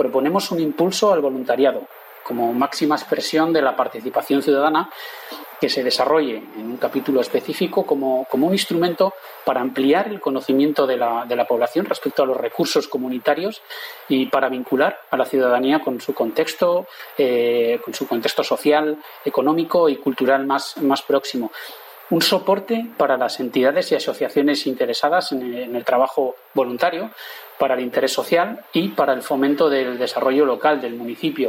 proponemos un impulso al voluntariado como máxima expresión de la participación ciudadana, que se desarrolle en un capítulo específico como un instrumento para ampliar el conocimiento de la población respecto a los recursos comunitarios y para vincular a la ciudadanía con su contexto social, económico y cultural más próximo. Un soporte para las entidades y asociaciones interesadas en el trabajo voluntario, para el interés social y para el fomento del desarrollo local del municipio.